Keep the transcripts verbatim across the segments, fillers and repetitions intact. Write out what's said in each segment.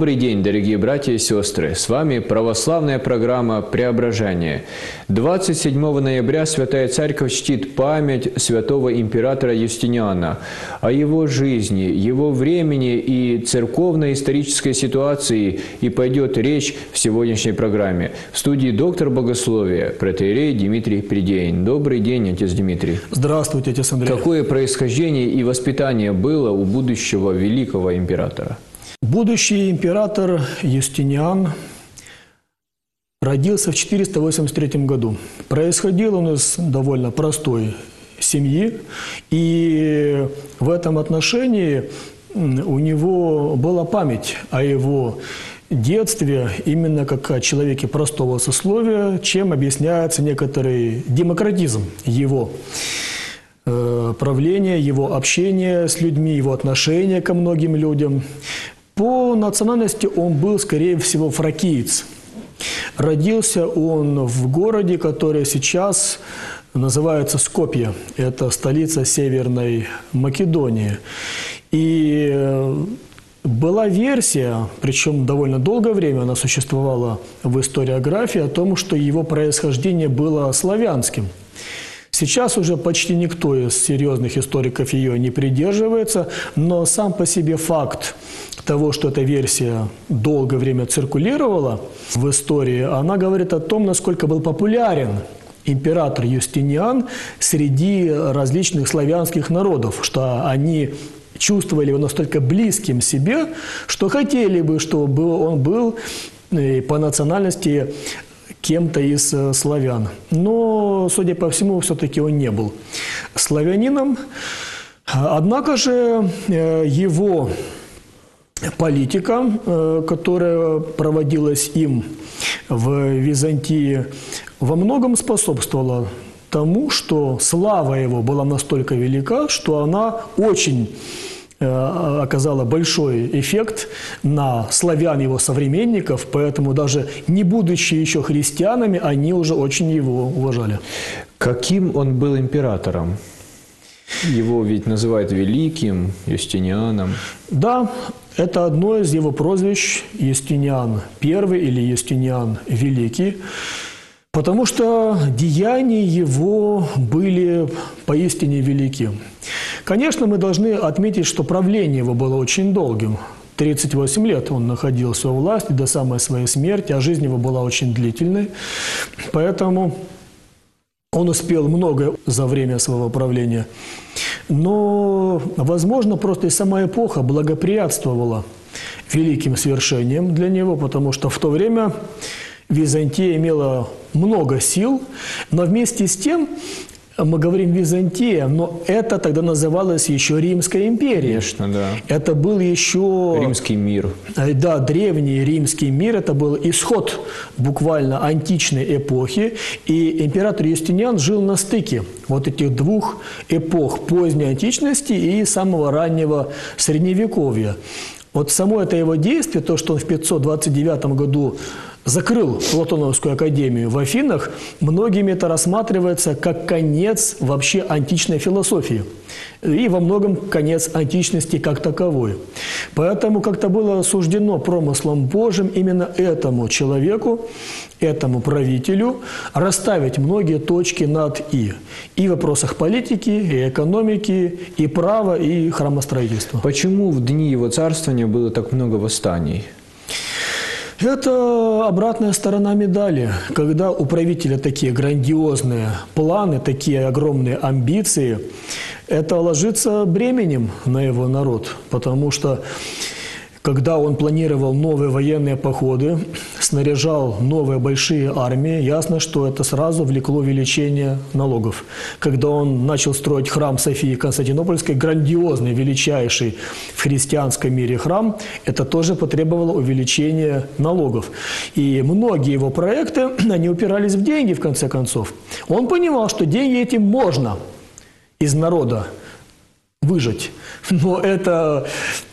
Добрый день, дорогие братья и сестры! С вами православная программа «Преображение». двадцать седьмого ноября Святая Церковь чтит память святого императора Юстиниана. О его жизни, его времени и церковно-исторической ситуации и пойдет речь в сегодняшней программе. В студии доктор богословия, протоиерей Дмитрий Придеин. Добрый день, отец Дмитрий. Здравствуйте, отец Андрей. Какое происхождение и воспитание было у будущего великого императора? Будущий император Юстиниан родился в четыреста восемьдесят третьем году. Происходил он из довольно простой семьи, и в этом отношении у него была память о его детстве именно как о человеке простого сословия, чем объясняется некоторый демократизм его правления, его общения с людьми, его отношения ко многим людям. По национальности он был, скорее всего, фракиец. Родился он в городе, который сейчас называется Скопье. Это столица Северной Македонии. И была версия, причем довольно долгое время она существовала в историографии, о том, что его происхождение было славянским. Сейчас уже почти никто из серьезных историков ее не придерживается, но сам по себе факт того, что эта версия долгое время циркулировала в истории, она говорит о том, насколько был популярен император Юстиниан среди различных славянских народов, что они чувствовали его настолько близким себе, что хотели бы, чтобы он был по национальности кем-то из славян. Но, судя по всему, все-таки он не был славянином. Однако же его политика, которая проводилась им в Византии, во многом способствовала тому, что слава его была настолько велика, что она очень оказала большой эффект на славян, его современников, поэтому даже не будучи еще христианами, они уже очень его уважали. Каким он был императором? Его ведь называют великим, Юстинианом. Да, это одно из его прозвищ – Юстиниан I или Юстиниан Великий, потому что деяния его были поистине велики. Конечно, мы должны отметить, что правление его было очень долгим. тридцать восемь лет он находился у власти до самой своей смерти, а жизнь его была очень длительной. Поэтому он успел многое за время своего правления. Но, возможно, просто и сама эпоха благоприятствовала великим свершениям для него, потому что в то время Византия имела много сил, но вместе с тем, мы говорим Византия, но это тогда называлось еще Римская империя. Конечно, да. Это был еще... Римский мир. Да, древний римский мир. Это был исход буквально античной эпохи. И император Юстиниан жил на стыке вот этих двух эпох, поздней античности и самого раннего Средневековья. Вот само это его действие, то, что он в пятьсот двадцать девятом году закрыл Платоновскую академию в Афинах, многими это рассматривается как конец вообще античной философии. И во многом конец античности как таковой. Поэтому как-то было суждено промыслом Божьим именно этому человеку, этому правителю расставить многие точки над «и». И в вопросах политики, и экономики, и права, и храмостроительства. Почему в дни его царствования было так много восстаний? Это обратная сторона медали. Когда у правителя такие грандиозные планы, такие огромные амбиции, это ложится бременем на его народ. Потому что, когда он планировал новые военные походы, снаряжал новые большие армии, ясно, что это сразу влекло увеличение налогов. Когда он начал строить храм Софии Константинопольской, грандиозный, величайший в христианском мире храм, это тоже потребовало увеличения налогов. И многие его проекты, они упирались в деньги, в конце концов. Он понимал, что деньги эти можно из народа выжить. Но это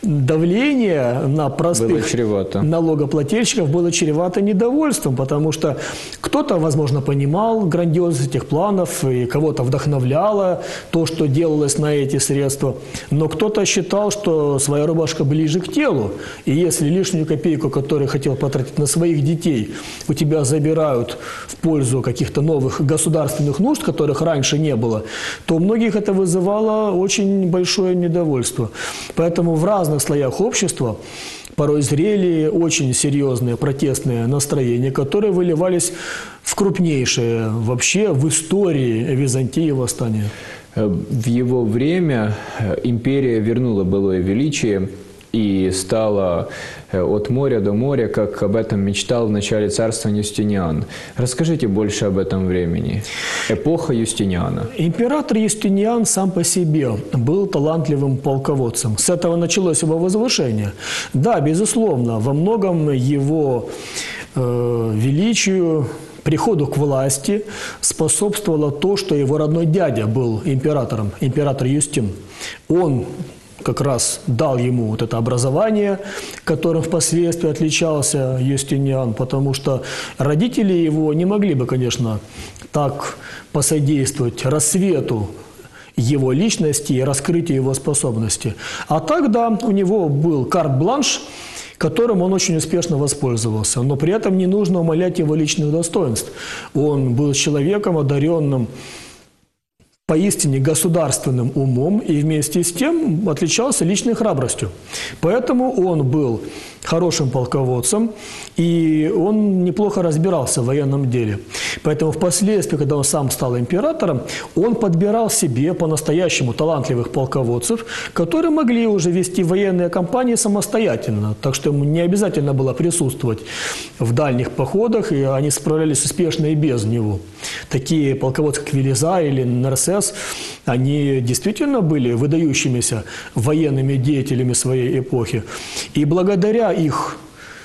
давление на простых налогоплательщиков было чревато недовольством, потому что кто-то, возможно, понимал грандиозность этих планов и кого-то вдохновляло то, что делалось на эти средства, но кто-то считал, что своя рубашка ближе к телу, и если лишнюю копейку, которую хотел потратить на своих детей, у тебя забирают в пользу каких-то новых государственных нужд, которых раньше не было, то у многих это вызывало очень большое недовольство. Поэтому в разных слоях общества порой зрели очень серьезные протестные настроения, которые выливались в крупнейшие вообще в истории Византии восстания. В его время империя вернула былое величие и стала от моря до моря, как об этом мечтал в начале царствования Юстиниан. Расскажите больше об этом времени. Эпоха Юстиниана. Император Юстиниан сам по себе был талантливым полководцем. С этого началось его возвышение. Да, безусловно, во многом его э, величию, приходу к власти способствовало то, что его родной дядя был императором, император Юстин. Он как раз дал ему вот это образование, которым впоследствии отличался Юстиниан, потому что родители его не могли бы, конечно, так посодействовать рассвету его личности и раскрытию его способностей. А тогда у него был карт-бланш, которым он очень успешно воспользовался. Но при этом не нужно умалять его личных достоинств. Он был человеком, одаренным поистине государственным умом и вместе с тем отличался личной храбростью. Поэтому он был хорошим полководцем, и он неплохо разбирался в военном деле. Поэтому впоследствии, когда он сам стал императором, он подбирал себе по-настоящему талантливых полководцев, которые могли уже вести военные кампании самостоятельно. Так что ему не обязательно было присутствовать в дальних походах, и они справлялись успешно и без него. Такие полководцы, как Велизарий или Нарсес, они действительно были выдающимися военными деятелями своей эпохи. И благодаря их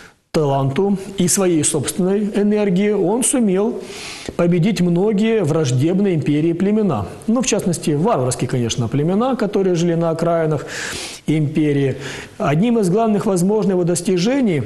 таланту и своей собственной энергии он сумел победить многие враждебные империи племена. Ну, в частности, варварские, конечно, племена, которые жили на окраинах империи. Одним из главных возможных его достижений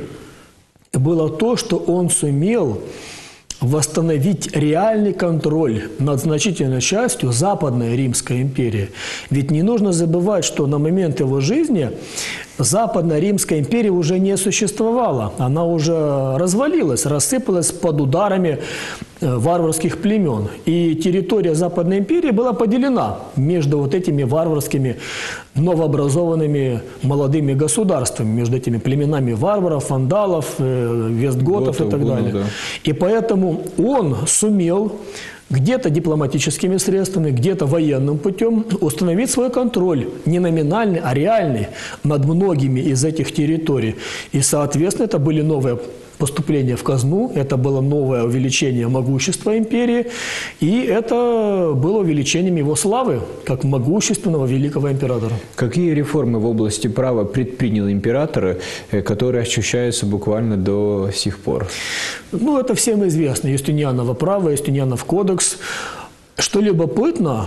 было то, что он сумел восстановить реальный контроль над значительной частью Западной Римской империи. Ведь не нужно забывать, что на момент его жизни Западная Римская империя уже не существовала. Она уже развалилась, рассыпалась под ударами варварских племен. И территория Западной империи была поделена между вот этими варварскими новообразованными молодыми государствами, между этими племенами варваров, вандалов, вестготов и так Готов, далее. да. И поэтому он сумел где-то дипломатическими средствами, где-то военным путем установить свой контроль, не номинальный, а реальный, над многими из этих территорий. И, соответственно, это были новые поступления в казну, это было новое увеличение могущества империи, и это было увеличением его славы, как могущественного великого императора. Какие реформы в области права предпринял император, которые ощущаются буквально до сих пор? Ну, это всем известно. Юстинианово право, Юстинианов кодекс. Что любопытно,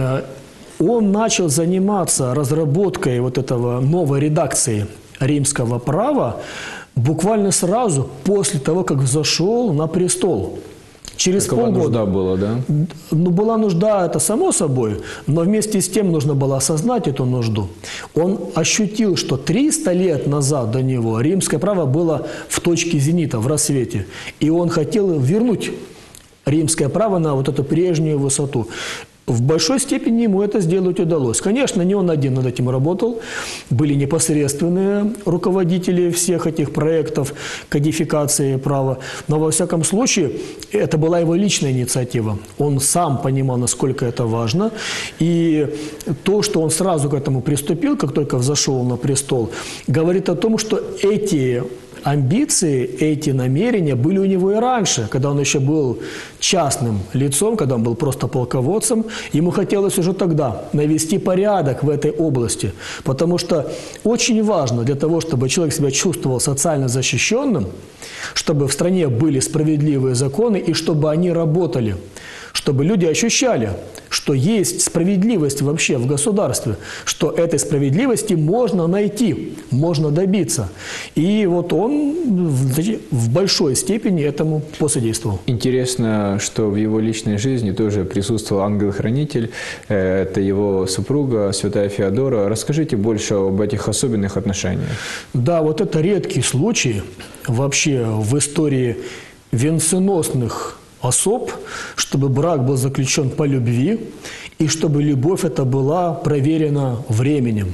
он начал заниматься разработкой вот этого новой редакции римского права буквально сразу после того, как взошел на престол. Через Такова полгода. нужда была, да? Ну, была нужда, это само собой, но вместе с тем нужно было осознать эту нужду. Он ощутил, что триста лет назад до него римское право было в точке зенита, в рассвете. И он хотел вернуть римское право на вот эту прежнюю высоту. В большой степени ему это сделать удалось. Конечно, не он один над этим работал. Были непосредственные руководители всех этих проектов кодификации права. Но, во всяком случае, это была его личная инициатива. Он сам понимал, насколько это важно. И то, что он сразу к этому приступил, как только взошел на престол, говорит о том, что эти амбиции, эти намерения были у него и раньше, когда он еще был частным лицом, когда он был просто полководцем. Ему хотелось уже тогда навести порядок в этой области, потому что очень важно для того, чтобы человек себя чувствовал социально защищенным, чтобы в стране были справедливые законы и чтобы они работали, чтобы люди ощущали, что есть справедливость вообще в государстве, что этой справедливости можно найти, можно добиться. И вот он в большой степени этому посодействовал. Интересно, что в его личной жизни тоже присутствовал ангел-хранитель, это его супруга, святая Феодора. Расскажите больше об этих особенных отношениях. Да, вот это редкий случай вообще в истории венценосных особ, чтобы брак был заключен по любви и чтобы любовь эта была проверена временем.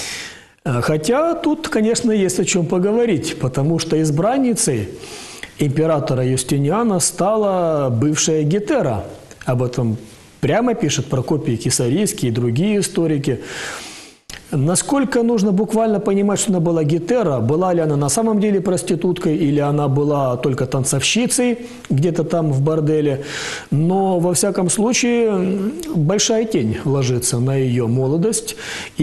Хотя тут, конечно, есть о чем поговорить, потому что избранницей императора Юстиниана стала бывшая Гетера. Об этом прямо пишет Прокопий Кесарийский и другие историки. Насколько нужно буквально понимать, что она была Гетера, была ли она на самом деле проституткой, или она была только танцовщицей где-то там в борделе. Но, во всяком случае, большая тень ложится на ее молодость.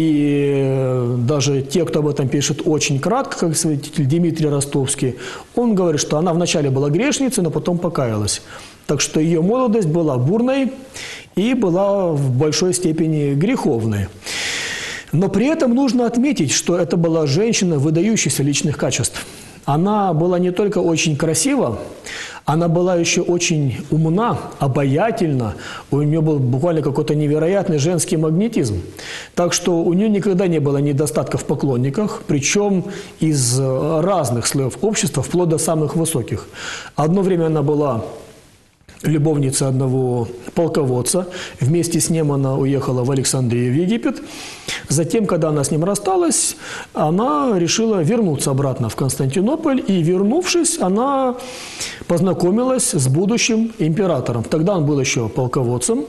И даже те, кто об этом пишет очень кратко, как святитель Дмитрий Ростовский, он говорит, что она вначале была грешницей, но потом покаялась. Так что ее молодость была бурной и была в большой степени греховной. Но при этом нужно отметить, что это была женщина выдающихся личных качеств. Она была не только очень красива, она была еще очень умна, обаятельна, у нее был буквально какой-то невероятный женский магнетизм. Так что у нее никогда не было недостатка в поклонниках, причем из разных слоев общества, вплоть до самых высоких. Одно время она была любовница одного полководца. Вместе с ним она уехала в Александрию, в Египет. Затем, когда она с ним рассталась, она решила вернуться обратно в Константинополь. И, вернувшись, она познакомилась с будущим императором. Тогда он был еще полководцем.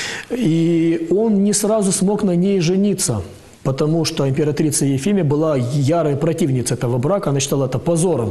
И он не сразу смог на ней жениться, потому что императрица Ефимия была ярой противницей этого брака. Она считала это позором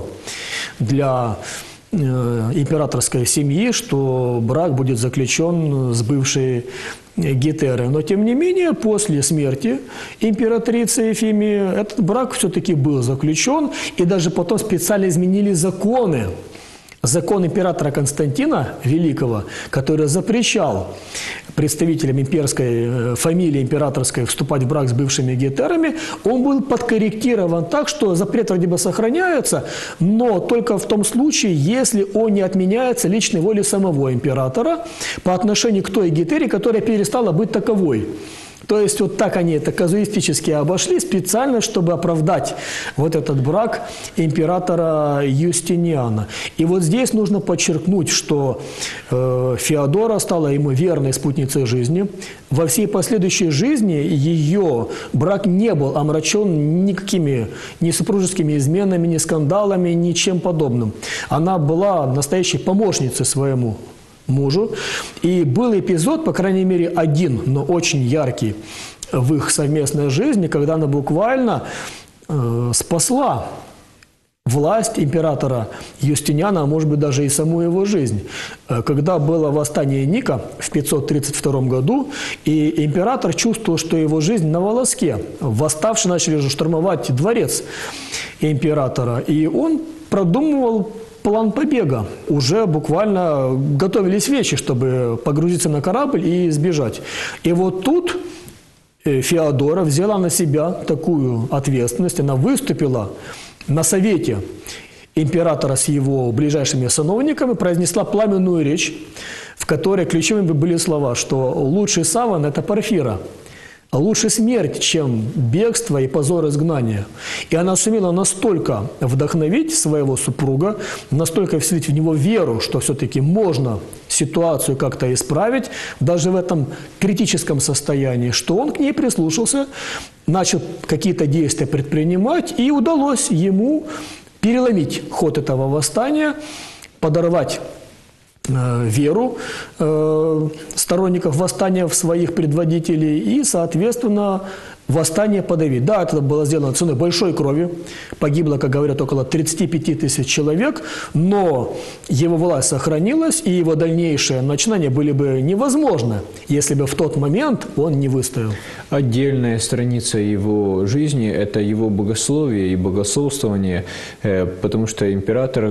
для императорской семьи, что брак будет заключен с бывшей Гетерой. Но, тем не менее, после смерти императрицы Ефимии этот брак все-таки был заключен, и даже потом специально изменили законы. Закон императора Константина Великого, который запрещал представителям имперской фамилии императорской вступать в брак с бывшими гетерами, он был подкорректирован так, что запрет вроде бы сохраняется, но только в том случае, если он не отменяется личной волей самого императора по отношению к той гетере, которая перестала быть таковой. То есть вот так они это казуистически обошли специально, чтобы оправдать вот этот брак императора Юстиниана. И вот здесь нужно подчеркнуть, что э, Феодора стала ему верной спутницей жизни. Во всей последующей жизни ее брак не был омрачен никакими ни супружескими изменами, ни скандалами, ничем подобным. Она была настоящей помощницей своему мужу. И был эпизод, по крайней мере, один, но очень яркий в их совместной жизни, когда она буквально э, спасла власть императора Юстиниана, а может быть даже и саму его жизнь. Когда было восстание Ника в пятьсот тридцать втором году, и император чувствовал, что его жизнь на волоске. Восставшие начали же штурмовать дворец императора, и он продумывал план побега. Уже буквально готовились вещи, чтобы погрузиться на корабль и сбежать. И вот тут Феодора взяла на себя такую ответственность. Она выступила на совете императора с его ближайшими сановниками, произнесла пламенную речь, в которой ключевыми были слова, что лучший саван – это Порфира. Лучше смерть, чем бегство и позор изгнания. И она сумела настолько вдохновить своего супруга, настолько вселить в него веру, что все-таки можно ситуацию как-то исправить, даже в этом критическом состоянии, что он к ней прислушался, начал какие-то действия предпринимать, и удалось ему переломить ход этого восстания, подорвать веру э, сторонников восстания в своих предводителей и, соответственно, восстание подавить. Да, это было сделано ценой большой крови. Погибло, как говорят, около тридцати пяти тысяч человек, но его власть сохранилась, и его дальнейшие начинания были бы невозможны, если бы в тот момент он не выстоял. Отдельная страница его жизни – это его богословие и богословствование, потому что император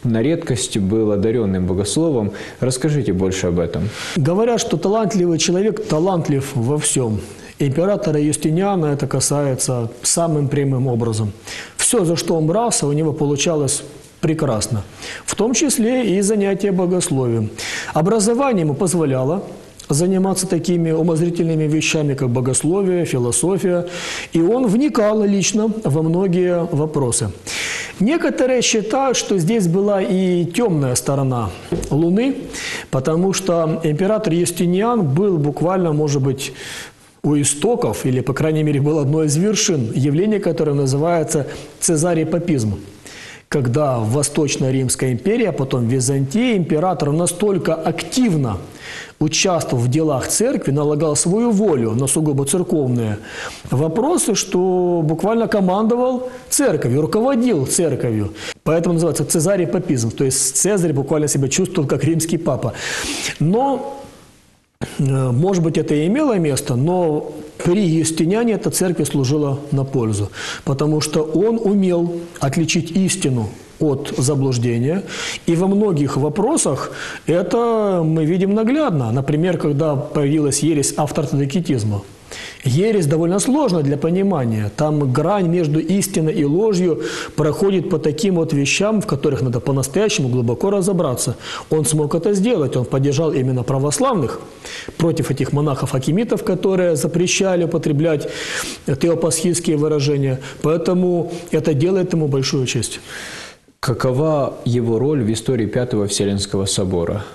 на редкость был одаренным богословом. Расскажите больше об этом. Говорят, что талантливый человек талантлив во всем. Императора Юстиниана это касается самым прямым образом. Все, за что он брался, у него получалось прекрасно. В том числе и занятие богословием. Образование ему позволяло заниматься такими умозрительными вещами, как богословие, философия. И он вникал лично во многие вопросы. Некоторые считают, что здесь была и темная сторона Луны, потому что император Юстиниан был буквально, может быть, у истоков, или, по крайней мере, был одной из вершин явления, которое называется цезарепапизм. Когда в Восточной Римской империи, а потом в Византии, император настолько активно участвовал в делах церкви, налагал свою волю на сугубо церковные вопросы, что буквально командовал церковью, руководил церковью. Поэтому называется цезарепапизм, то есть Цезарь буквально себя чувствовал как римский папа. Но может быть, это и имело место, но при Юстиниане эта церковь служила на пользу, потому что он умел отличить истину от заблуждения, и во многих вопросах это мы видим наглядно. Например, когда появилась ересь автоортодоксизма. Ересь довольно сложна для понимания. Там грань между истиной и ложью проходит по таким вот вещам, в которых надо по-настоящему глубоко разобраться. Он смог это сделать. Он поддержал именно православных против этих монахов-акимитов, которые запрещали употреблять теопасхидские выражения. Поэтому это делает ему большую честь. Какова его роль в истории Пятого Вселенского собора?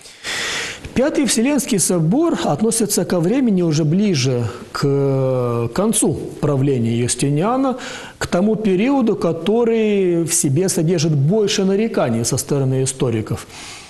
Пятый Вселенский собор относится ко времени уже ближе к концу правления Юстиниана, к тому периоду, который в себе содержит больше нареканий со стороны историков.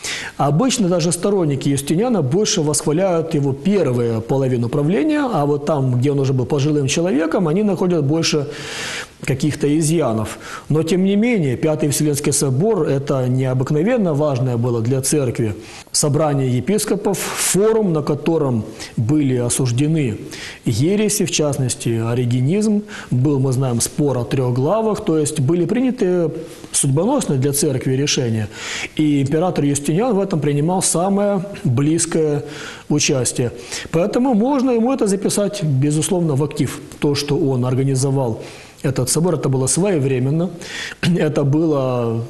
Обычно даже сторонники Юстиниана больше восхваляют его первую половину правления, а вот там, где он уже был пожилым человеком, они находят больше каких-то изъянов. Но, тем не менее, Пятый Вселенский собор – это необыкновенно важное было для церкви собрание епископов, форум, на котором были осуждены ереси, в частности, оригенизм. Был, мы знаем, спор о трех главах, то есть были приняты судьбоносные для церкви решения. И император Юстиниан в этом принимал самое близкое участие. Поэтому можно ему это записать, безусловно, в актив. То, что он организовал этот собор, это было своевременно, это было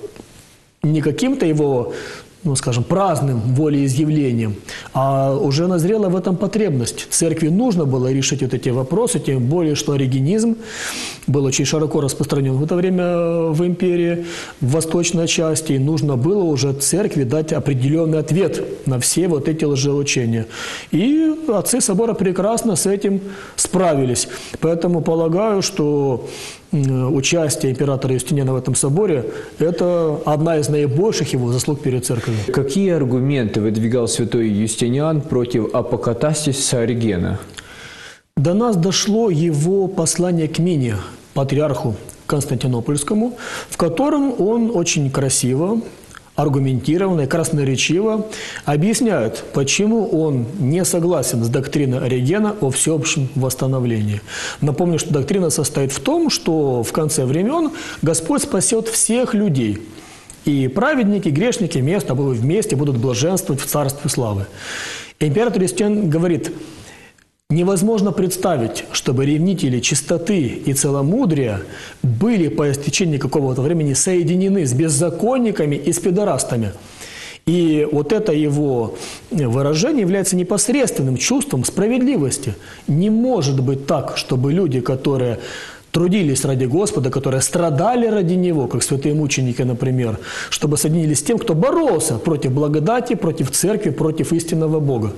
не каким-то его, ну, скажем, праздным волеизъявлением, а уже назрела в этом потребность. Церкви нужно было решить вот эти вопросы, тем более, что оригенизм был очень широко распространен в это время в империи, в восточной части, и нужно было уже церкви дать определенный ответ на все вот эти лжеучения. И отцы собора прекрасно с этим справились. Поэтому полагаю, что участие императора Юстиниана в этом соборе – это одна из наибольших его заслуг перед церковью. Какие аргументы выдвигал святой Юстиниан против апокатастиса Оригена? До нас дошло его послание к Мине, патриарху Константинопольскому, в котором он очень красиво, аргументированно и красноречиво объясняет, почему он не согласен с доктриной Оригена о всеобщем восстановлении. Напомню, что доктрина состоит в том, что в конце времен Господь спасет всех людей. И праведники, грешники вместе, вместе будут блаженствовать в царстве славы. Император Юстиниан говорит: невозможно представить, чтобы ревнители чистоты и целомудрия были по истечении какого-то времени соединены с беззаконниками и с педорастами. И вот это его выражение является непосредственным чувством справедливости. Не может быть так, чтобы люди, которые трудились ради Господа, которые страдали ради Него, как святые мученики, например, чтобы соединились с тем, кто боролся против благодати, против церкви, против истинного Бога.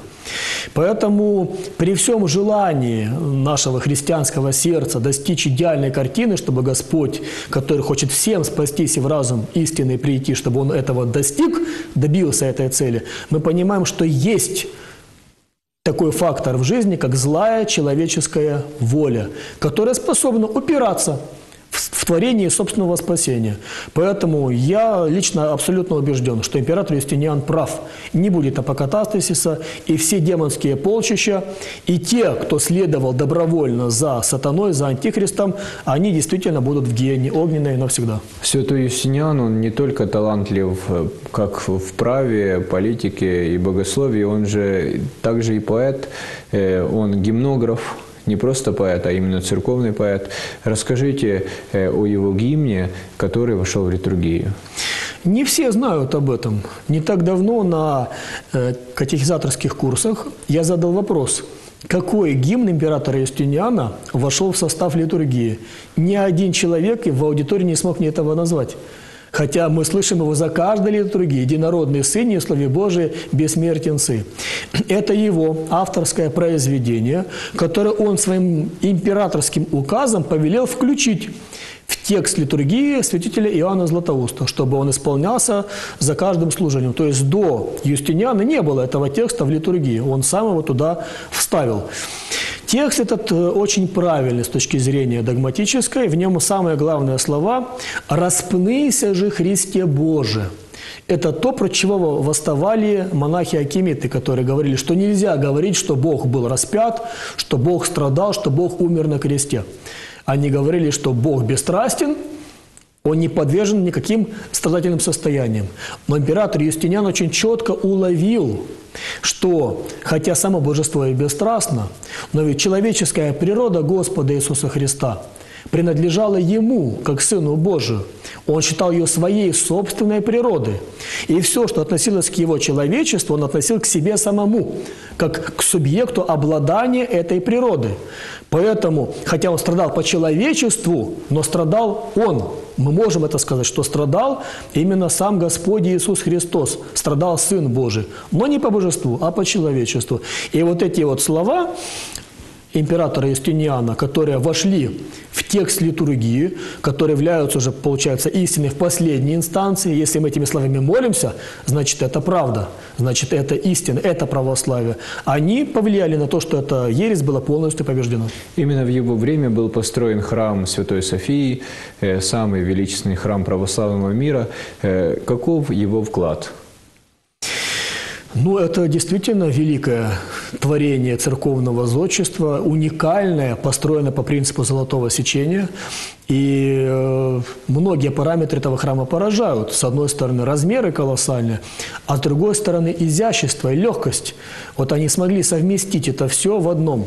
Поэтому при всем желании нашего христианского сердца достичь идеальной картины, чтобы Господь, который хочет всем спастись и в разум истины прийти, чтобы Он этого достиг, добился этой цели, мы понимаем, что есть такой фактор в жизни, как злая человеческая воля, которая способна упираться в в творении собственного спасения. Поэтому я лично абсолютно убежден, что император Юстиниан прав. Не будет апокатастасиса, и все демонские полчища, и те, кто следовал добровольно за сатаной, за антихристом, они действительно будут в гиене огненной навсегда. Святой Юстиниан, он не только талантлив, как в праве, политике и богословии, он же также и поэт, он гимнограф. Не просто поэт, а именно церковный поэт. Расскажите о его гимне, который вошел в литургию. Не все знают об этом. Не так давно на катехизаторских курсах я задал вопрос, какой гимн императора Юстиниана вошел в состав литургии. Ни один человек в аудитории не смог мне этого назвать. Хотя мы слышим его за каждой литургией. Единородный Сын, не в Слове Божие, бессмертен Сын. Это его авторское произведение, которое он своим императорским указом повелел включить в текст литургии святителя Иоанна Златоуста, чтобы он исполнялся за каждым служением. То есть до Юстиниана не было этого текста в литургии. Он сам его туда вставил. Текст этот очень правильный с точки зрения догматической. В нем самые главные слова «Распнися же, Христе Боже». Это то, про чего восставали монахи-акимиты, которые говорили, что нельзя говорить, что Бог был распят, что Бог страдал, что Бог умер на кресте. Они говорили, что Бог бесстрастен, он не подвержен никаким страдательным состояниям. Но император Юстиниан очень четко уловил, что, хотя само божество и бесстрастно, но ведь человеческая природа Господа Иисуса Христа принадлежала Ему, как Сыну Божию. Он считал ее своей собственной природой. И все, что относилось к Его человечеству, Он относил к себе самому, как к субъекту обладания этой природы. Поэтому, хотя Он страдал по человечеству, но страдал Он. Мы можем это сказать, что страдал именно сам Господь Иисус Христос. Страдал Сын Божий. Но не по божеству, а по человечеству. И вот эти вот слова императора Юстиниана, которые вошли в текст литургии, которые являются уже, получается, истиной в последней инстанции. Если мы этими словами молимся, значит, это правда, значит, это истина, это православие. Они повлияли на то, что эта ересь была полностью побеждена. Именно в его время был построен храм Святой Софии, самый величественный храм православного мира. Каков его вклад? Ну, это действительно великое творение церковного зодчества, уникальное, построено по принципу золотого сечения. И э, многие параметры этого храма поражают. С одной стороны, размеры колоссальные, а с другой стороны, изящество и легкость. Вот они смогли совместить это все в одном.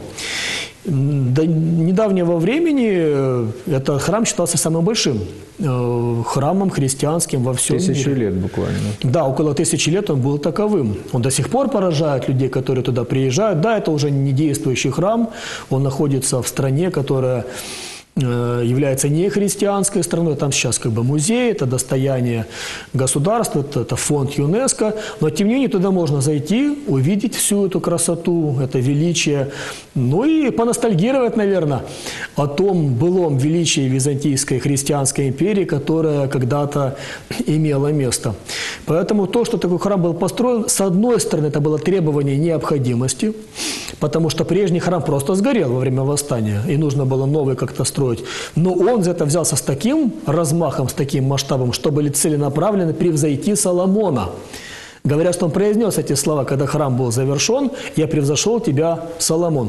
До недавнего времени этот храм считался самым большим э, храмом христианским во всем мире. Тысячи лет буквально. Да, около тысячи лет он был таковым. Он до сих пор поражает людей, которые туда приезжают. Да, это уже не действующий храм. Он находится в стране, которая является не христианской страной, там сейчас как бы музей, это достояние государства, это, это фонд ЮНЕСКО, но тем не менее туда можно зайти, увидеть всю эту красоту, это величие, ну и поностальгировать, наверное, о том былом величии Византийской христианской империи, которая когда-то имела место. Поэтому то, что такой храм был построен, с одной стороны, это было требование необходимости, потому что прежний храм просто сгорел во время восстания, и нужно было новый как-то строить. Но он за это взялся с таким размахом, с таким масштабом, что были целенаправлены превзойти Соломона. Говорят, что он произнес эти слова, когда храм был завершен: «Я превзошел тебя, Соломон».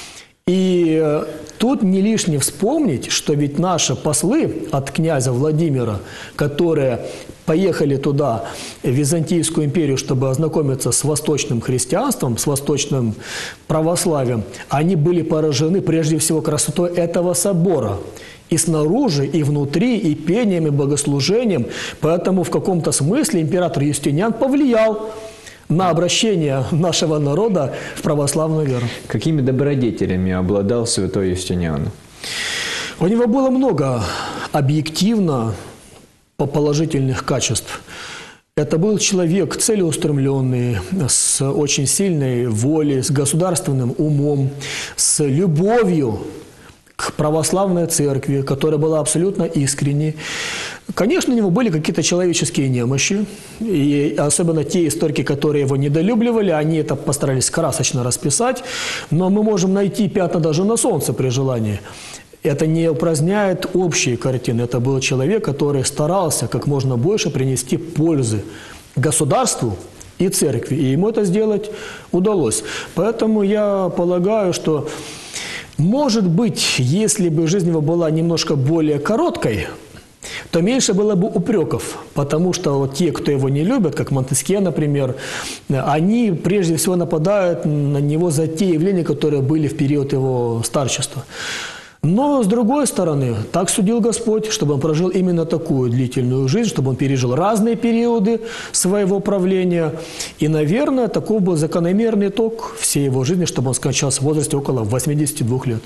И э, тут не лишне вспомнить, что ведь наши послы от князя Владимира, которые поехали туда, в Византийскую империю, чтобы ознакомиться с восточным христианством, с восточным православием, они были поражены прежде всего красотой этого собора. И снаружи, и внутри, и пением, и богослужением. Поэтому в каком-то смысле император Юстиниан повлиял на обращение нашего народа в православную веру. Какими добродетелями обладал святой Юстиниан? У него было много объективно положительных качеств. Это был человек целеустремленный, с очень сильной волей, с государственным умом, с любовью к православной церкви, которая была абсолютно искренней. Конечно, у него были какие-то человеческие немощи, и особенно те историки, которые его недолюбливали, они это постарались красочно расписать, но мы можем найти пятна даже на солнце при желании. это не упраздняет общие картины. Это был человек, который старался как можно больше принести пользы государству и церкви. И ему это сделать удалось. Поэтому я полагаю, что, может быть, если бы жизнь его была немножко более короткой, то меньше было бы упреков, потому что вот те, кто его не любят, как Монтескье, например, они прежде всего нападают на него за те явления, которые были в период его старчества. Но, с другой стороны, так судил Господь, чтобы он прожил именно такую длительную жизнь, чтобы он пережил разные периоды своего правления. И, наверное, такой был закономерный итог всей его жизни, чтобы он скончался в возрасте около восьмидесяти двух лет.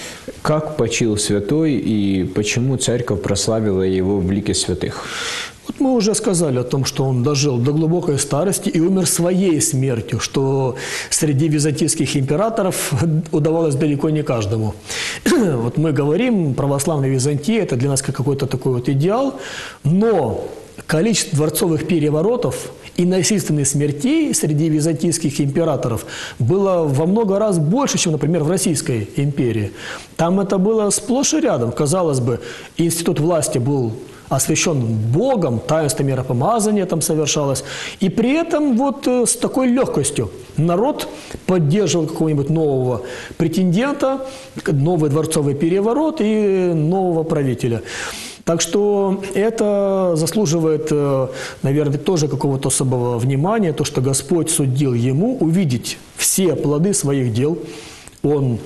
Как почил святой и почему церковь прославила его в лике святых? Вот мы уже сказали о том, что он дожил до глубокой старости и умер своей смертью, что среди византийских императоров удавалось далеко не каждому. Вот мы говорим, православная Византия – это для нас какой-то такой вот идеал, но количество дворцовых переворотов и насильственных смертей среди византийских императоров было во много раз больше, чем, например, в Российской империи. Там это было сплошь и рядом. Казалось бы, институт власти был освящен Богом, таинство миропомазания там совершалось. И при этом вот с такой легкостью народ поддерживал какого-нибудь нового претендента, новый дворцовый переворот и нового правителя. Так что это заслуживает, наверное, тоже какого-то особого внимания, то, что Господь судил ему увидеть все плоды своих дел. Он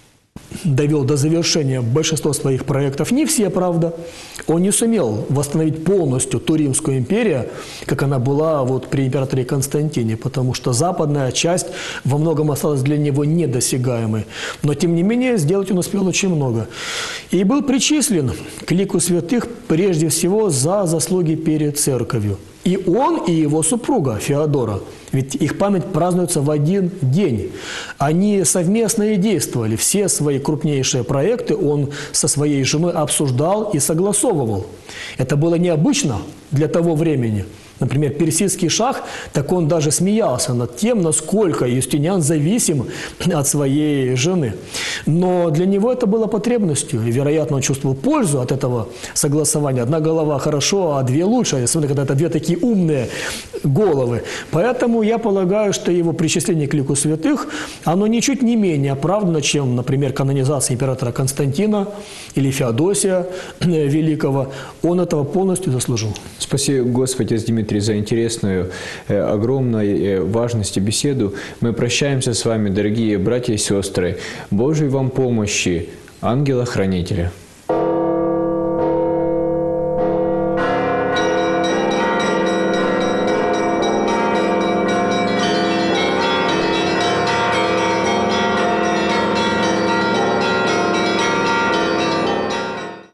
довел до завершения большинство своих проектов. Не все, правда. Он не сумел восстановить полностью ту Римскую империю, как она была вот при императоре Константине, потому что западная часть во многом осталась для него недосягаемой. Но, тем не менее, сделать он успел очень много. И был причислен к лику святых прежде всего за заслуги перед церковью. И он, и его супруга Феодора. Ведь их память празднуется в один день. Они совместно и действовали. Все свои крупнейшие проекты он со своей женой обсуждал и согласовывал. Это было необычно для того времени. Например, персидский шах, так он даже смеялся над тем, насколько Юстиниан зависим от своей жены. Но для него это было потребностью, и, вероятно, он чувствовал пользу от этого согласования. Одна голова хорошо, а две лучше, особенно когда это две такие умные головы. Поэтому я полагаю, что его причисление к лику святых, оно ничуть не менее оправдано, чем, например, канонизация императора Константина или Феодосия Великого. Он этого полностью заслужил. Спасибо, Господи, Дмитрий, за интересную, огромной важности беседу. Мы прощаемся с вами, дорогие братья и сестры. Божьей вам помощи, ангела-хранителя.